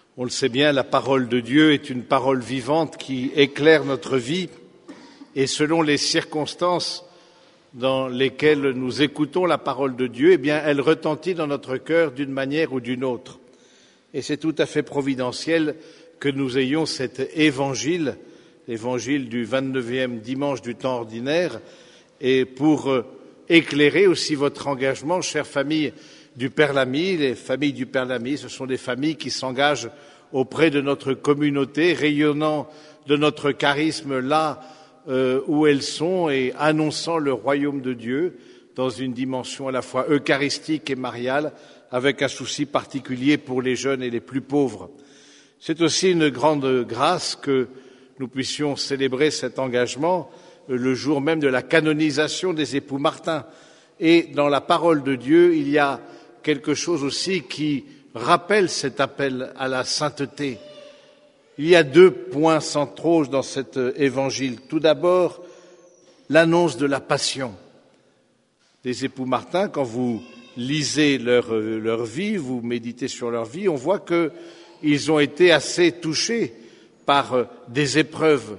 On le sait bien, la parole de Dieu est une parole vivante qui éclaire notre vie et selon les circonstances dans lesquelles nous écoutons la parole de Dieu, eh bien, elle retentit dans notre cœur d'une manière ou d'une autre. Et c'est tout à fait providentiel que nous ayons cet évangile, l'évangile du 29e dimanche du temps ordinaire, et pour éclairer aussi votre engagement, chères familles du Père Lamy. Les familles du Père Lamy, ce sont des familles qui s'engagent auprès de notre communauté, rayonnant de notre charisme là où elles sont et annonçant le royaume de Dieu dans une dimension à la fois eucharistique et mariale, avec un souci particulier pour les jeunes et les plus pauvres. C'est aussi une grande grâce que nous puissions célébrer cet engagement le jour même de la canonisation des époux Martin. Et dans la parole de Dieu, il y a quelque chose aussi qui rappelle cet appel à la sainteté. Il y a 2 points centraux dans cet évangile. Tout d'abord, l'annonce de la passion des époux Martin. Quand vous lisez leur vie, vous méditez sur leur vie, on voit qu'ils ont été assez touchés par des épreuves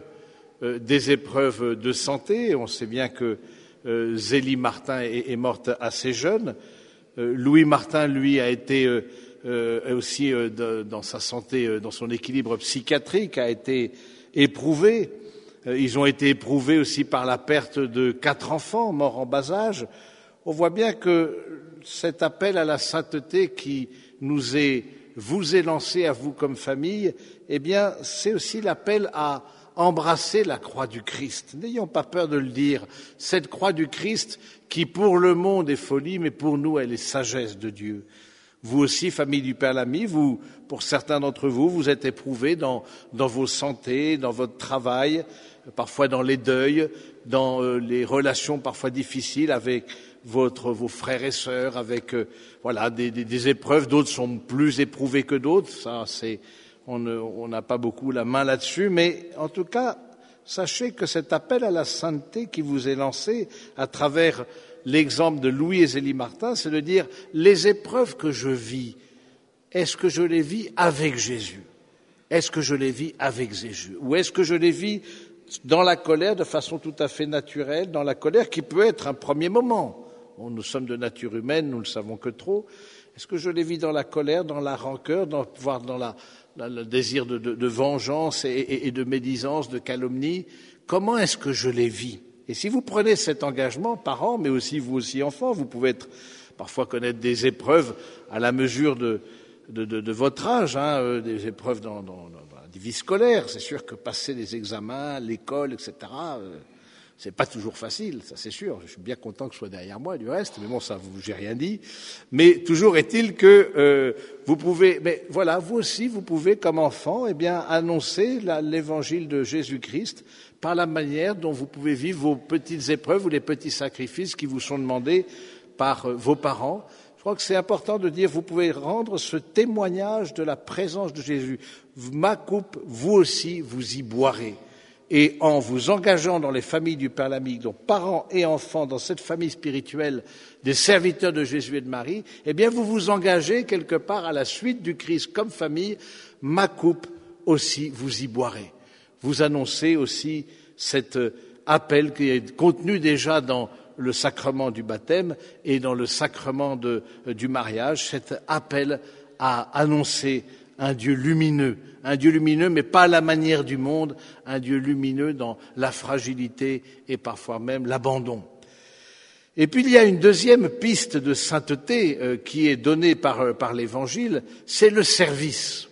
de santé. On sait bien que Zélie Martin est morte assez jeune. Louis Martin, lui, a été aussi dans sa santé, dans son équilibre psychiatrique, a été éprouvé. Ils ont été éprouvés aussi par la perte de 4 enfants morts en bas âge. On voit bien que cet appel à la sainteté qui vous est lancé à vous comme famille, eh bien, c'est aussi l'appel à embrasser la croix du Christ. N'ayons pas peur de le dire. Cette croix du Christ qui, pour le monde, est folie, mais pour nous, elle est sagesse de Dieu. Vous aussi, famille du Père Lamy, pour certains d'entre vous, vous êtes éprouvés dans vos santé, dans votre travail, parfois dans les deuils, dans les relations parfois difficiles avec vos frères et sœurs, avec des épreuves. D'autres sont plus éprouvés que d'autres. Ça, on n'a pas beaucoup la main là-dessus, mais en tout cas, sachez que cet appel à la sainteté qui vous est lancé à travers l'exemple de Louis et Zélie Martin, c'est de dire les épreuves que je vis, est-ce que je les vis avec Jésus? Est-ce que je les vis avec Jésus? Ou est-ce que je les vis dans la colère de façon tout à fait naturelle, dans la colère qui peut être un premier moment? Nous sommes de nature humaine, nous ne le savons que trop. Est-ce que je les vis dans la colère, dans la rancœur, voire dans le désir de vengeance et de médisance, de calomnie? Comment est-ce que je les vis? Et si vous prenez cet engagement, parents, mais aussi vous aussi enfants, vous pouvez parfois connaître des épreuves à la mesure de votre âge, des épreuves dans la vie scolaire. C'est sûr que passer les examens, l'école, etc., c'est pas toujours facile, ça c'est sûr. Je suis bien content que ce soit derrière moi du reste, mais bon, ça, j'ai rien dit. Mais toujours est-il que vous pouvez, mais voilà, vous aussi, vous pouvez, comme enfant, eh bien, annoncer l'évangile de Jésus-Christ par la manière dont vous pouvez vivre vos petites épreuves ou les petits sacrifices qui vous sont demandés par vos parents. Je crois que c'est important de dire, vous pouvez rendre ce témoignage de la présence de Jésus. Ma coupe, vous aussi, vous y boirez. Et en vous engageant dans les familles du Père Lamy, donc parents et enfants, dans cette famille spirituelle des serviteurs de Jésus et de Marie, eh bien, vous vous engagez quelque part à la suite du Christ comme famille. Ma coupe aussi, vous y boirez. Vous annoncez aussi cet appel qui est contenu déjà dans le sacrement du baptême et dans le sacrement du mariage, cet appel à annoncer un Dieu lumineux, mais pas à la manière du monde, un Dieu lumineux dans la fragilité et parfois même l'abandon. Et puis il y a une deuxième piste de sainteté qui est donnée par l'Évangile, c'est le service.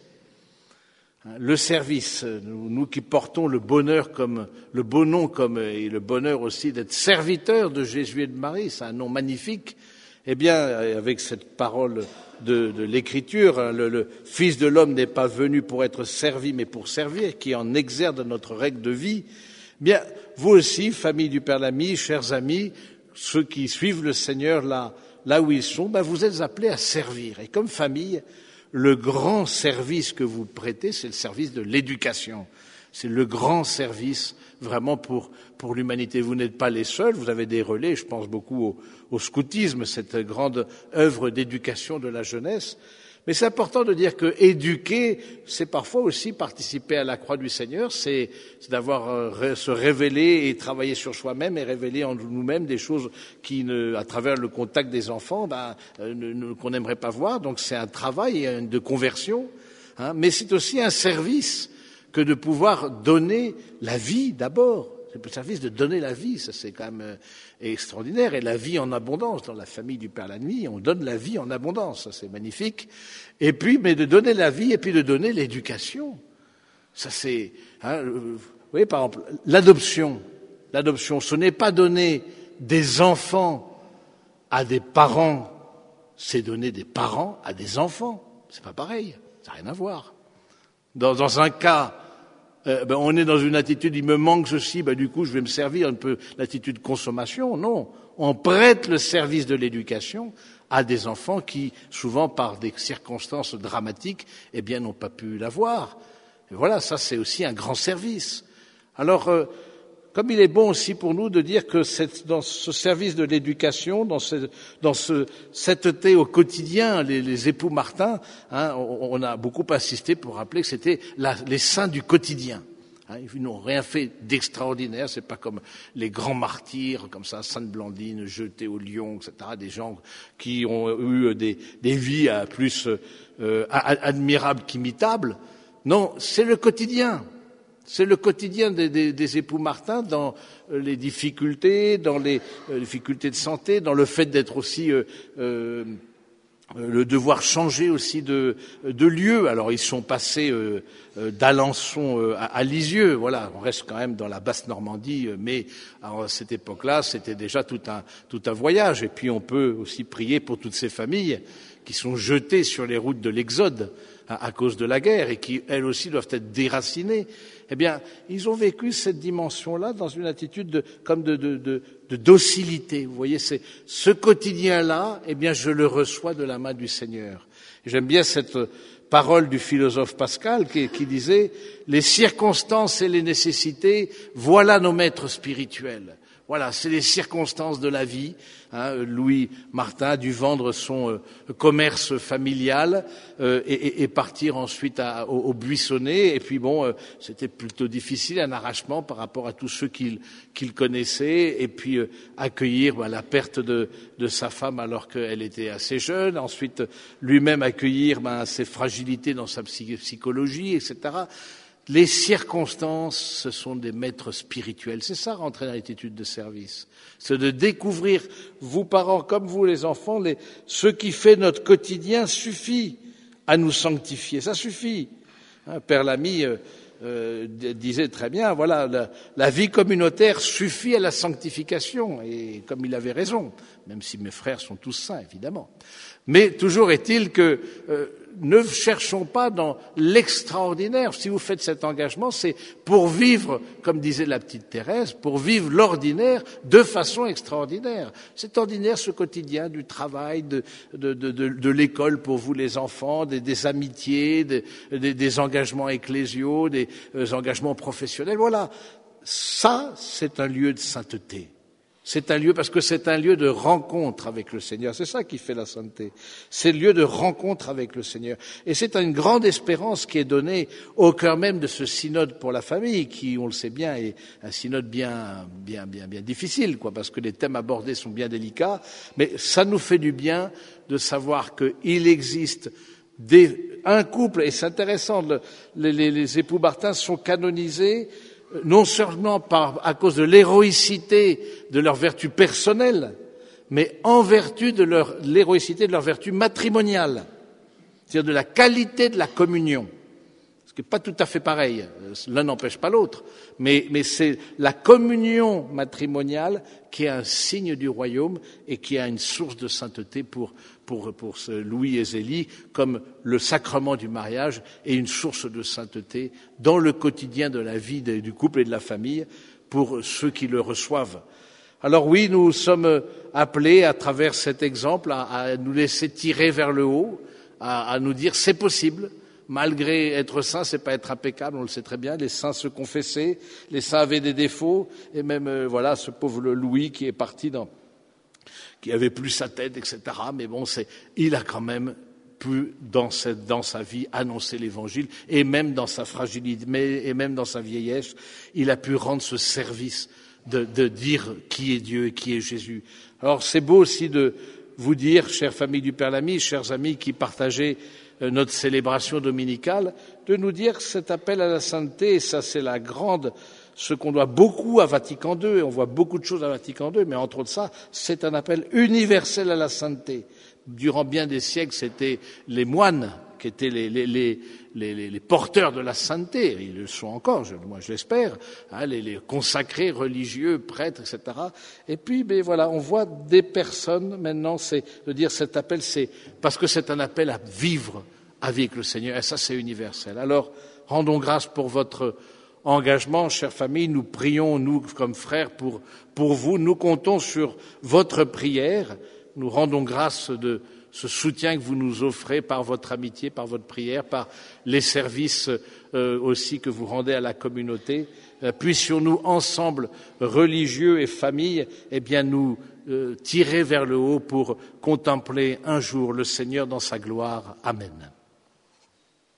Le service, nous qui portons le bonheur comme le beau nom et le bonheur aussi d'être serviteurs de Jésus et de Marie, c'est un nom magnifique. Eh bien, avec cette parole de l'Écriture, le Fils de l'homme n'est pas venu pour être servi, mais pour servir, qui en exerce notre règle de vie. Eh bien, vous aussi, famille du Père Lamy, chers amis, ceux qui suivent le Seigneur là où ils sont, vous êtes appelés à servir. Et comme famille, le grand service que vous prêtez, c'est le service de l'éducation. C'est le grand service vraiment pour l'humanité. Vous n'êtes pas les seuls, vous avez des relais, je pense beaucoup au scoutisme, cette grande œuvre d'éducation de la jeunesse. Mais c'est important de dire que éduquer, c'est parfois aussi participer à la croix du Seigneur, c'est d'avoir se révéler et travailler sur soi-même et révéler en nous-mêmes des choses à travers le contact des enfants, qu'on n'aimerait pas voir. Donc c'est un travail de conversion, hein, mais c'est aussi un service que de pouvoir donner la vie d'abord. C'est le service de donner la vie, ça c'est quand même extraordinaire, et la vie en abondance. Dans la famille du Père la Nuit, on donne la vie en abondance, ça c'est magnifique. Et puis, mais de donner la vie et puis de donner l'éducation. Ça c'est, vous voyez par exemple, l'adoption. L'adoption, ce n'est pas donner des enfants à des parents, c'est donner des parents à des enfants. C'est pas pareil, ça n'a rien à voir. Dans un cas, on est dans une attitude, il me manque ceci, du coup je vais me servir un peu l'attitude consommation. Non, on prête le service de l'éducation à des enfants qui, souvent par des circonstances dramatiques, n'ont pas pu l'avoir. Et voilà, ça c'est aussi un grand service. Alors, comme il est bon aussi pour nous de dire que dans ce service de l'éducation, dans sainteté au quotidien, les époux Martin, on a beaucoup insisté pour rappeler que c'était les saints du quotidien. Ils n'ont rien fait d'extraordinaire, c'est pas comme les grands martyrs, comme ça, Sainte Blandine, jetée au lion, etc., des gens qui ont eu des vies plus admirables qu'imitables. Non, c'est le quotidien. C'est le quotidien des époux Martin dans les difficultés, dans les difficultés de santé, dans le fait d'être aussi le devoir changer aussi de lieu. Alors ils sont passés d'Alençon à Lisieux, voilà, on reste quand même dans la basse Normandie, mais à cette époque-là, c'était déjà tout un voyage. Et puis on peut aussi prier pour toutes ces familles qui sont jetées sur les routes de l'Exode à cause de la guerre et qui, elles aussi, doivent être déracinées. Eh bien, ils ont vécu cette dimension-là dans une attitude de docilité. Vous voyez, c'est ce quotidien-là, je le reçois de la main du Seigneur. Et j'aime bien cette parole du philosophe Pascal qui disait « Les circonstances et les nécessités, voilà nos maîtres spirituels ». Voilà, c'est les circonstances de la vie. Louis Martin a dû vendre son commerce familial et partir ensuite au Buissonnet. Et puis c'était plutôt difficile, un arrachement par rapport à tous ceux qu'il connaissait. Et puis accueillir la perte de sa femme alors qu'elle était assez jeune. Ensuite, lui-même accueillir ses fragilités dans sa psychologie, etc. Les circonstances, ce sont des maîtres spirituels. C'est ça, rentrer dans l'attitude de service. C'est de découvrir, vous parents comme vous les enfants, ce qui fait notre quotidien suffit à nous sanctifier. Ça suffit. Père Lamy disait très bien, voilà, la vie communautaire suffit à la sanctification. Et comme il avait raison, même si mes frères sont tous saints, évidemment. Mais toujours est-il que ne cherchons pas dans l'extraordinaire. Si vous faites cet engagement, c'est pour vivre, comme disait la petite Thérèse, pour vivre l'ordinaire de façon extraordinaire. C'est ordinaire ce quotidien du travail, de l'école pour vous les enfants, des amitiés, des engagements ecclésiaux, des engagements professionnels. Voilà, ça c'est un lieu de sainteté. C'est un lieu, parce que c'est un lieu de rencontre avec le Seigneur. C'est ça qui fait la sainteté. C'est le lieu de rencontre avec le Seigneur. Et c'est une grande espérance qui est donnée au cœur même de ce synode pour la famille, qui, on le sait bien, est un synode bien difficile, parce que les thèmes abordés sont bien délicats. Mais ça nous fait du bien de savoir qu'il existe un couple, et c'est intéressant, les époux Martin sont canonisés non seulement à cause de l'héroïcité de leur vertu personnelle, mais en vertu de l'héroïcité de leur vertu matrimoniale, c'est-à-dire de la qualité de la communion. Ce qui n'est pas tout à fait pareil, l'un n'empêche pas l'autre, mais c'est la communion matrimoniale qui est un signe du royaume et qui a une source de sainteté pour Louis et Zélie, comme le sacrement du mariage est une source de sainteté dans le quotidien de la vie du couple et de la famille pour ceux qui le reçoivent. Alors oui, nous sommes appelés à travers cet exemple à nous laisser tirer vers le haut, à nous dire c'est possible. Malgré être saint, c'est pas être impeccable, on le sait très bien. Les saints se confessaient, les saints avaient des défauts, et même ce pauvre Louis qui est parti qui avait plus sa tête, etc. Mais il a quand même pu, dans sa vie, annoncer l'Évangile, et même dans sa fragilité, et même dans sa vieillesse, il a pu rendre ce service de dire qui est Dieu et qui est Jésus. Alors c'est beau aussi de vous dire, chère famille du Père Lamy, chers amis qui partagez notre célébration dominicale, de nous dire cet appel à la sainteté, et ça c'est ce qu'on doit beaucoup à Vatican II, et on voit beaucoup de choses à Vatican II, mais entre autres ça, c'est un appel universel à la sainteté. Durant bien des siècles, c'était les moines qui étaient les porteurs de la sainteté, ils le sont encore, moi je l'espère, les consacrés religieux, prêtres, etc. Et puis, voilà, on voit des personnes maintenant, c'est de dire cet appel, c'est parce que c'est un appel à vivre avec le Seigneur, et ça c'est universel. Alors, rendons grâce pour votre engagement, chère famille, nous prions, nous comme frères, pour vous, nous comptons sur votre prière, nous rendons grâce de ce soutien que vous nous offrez par votre amitié, par votre prière, par les services aussi que vous rendez à la communauté. Puissions-nous ensemble, religieux et famille, nous tirer vers le haut pour contempler un jour le Seigneur dans sa gloire. Amen.